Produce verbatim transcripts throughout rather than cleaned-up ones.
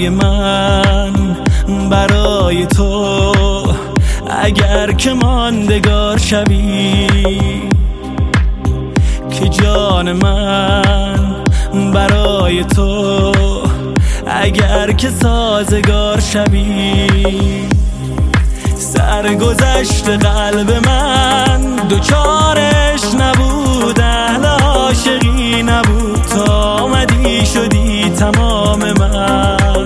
برای من، برای تو، اگر که ماندگار شوی، که جان من برای تو، اگر که سازگار شوی. سرگذشت قلب من دوچارش نبود، اهل عاشقی نبود، تا آمدی شدی تمام من.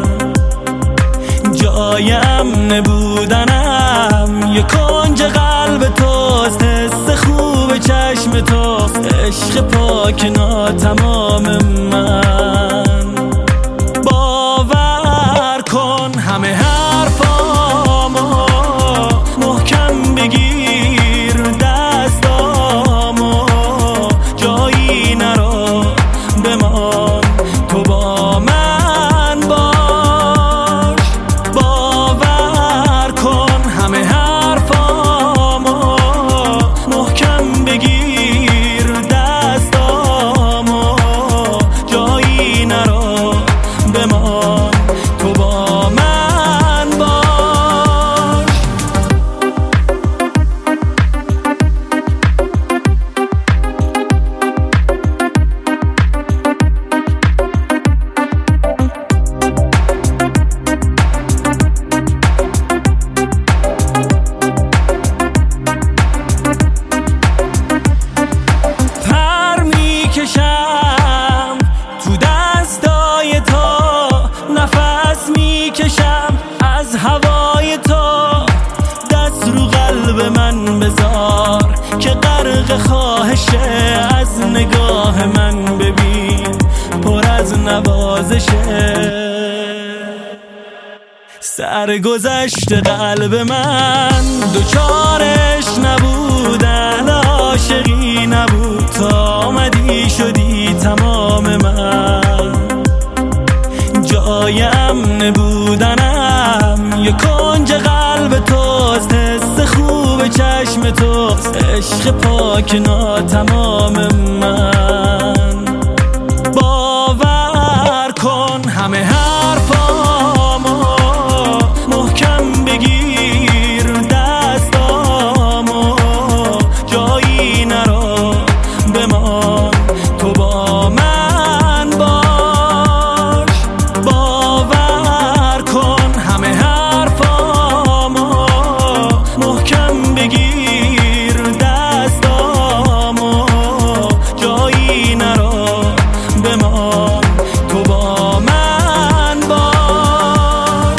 جایم نبودنم یه کنج قلب توست، حس خوب چشم توست، عشق پاک ناتمام من. باور کن همه حرفامو محکم بگیر، دستامو جایی نرو بمان، تو با من باش. باور کن همه حرفامو محکم بگیر، دستامو جایی نرو بمان، تو با من باش. پر میکشم تو دستای تو، نفس میکشم از هوای تو. دست رو قلب من بذار که غرق خواهشه، از نگاه من ببین پر از نوازشه. سرگذشت قلب من دوچارش نبود، اهل عاشقی نبود، تا آمدی شدی تمام من. جایم نبودنم یه کنج قلب توست، حس خوب چشم توست، عشق پاک ناتمام من. باور کن همه حرفامو محکم بگیر، دستامو جایی نرو بمان، تو با من باش. باور کن همه حرفامو محکم بگیر، دستامو جایی نرو بمان، تو با من باش.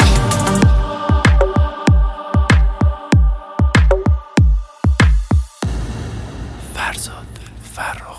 فرزاد فرخ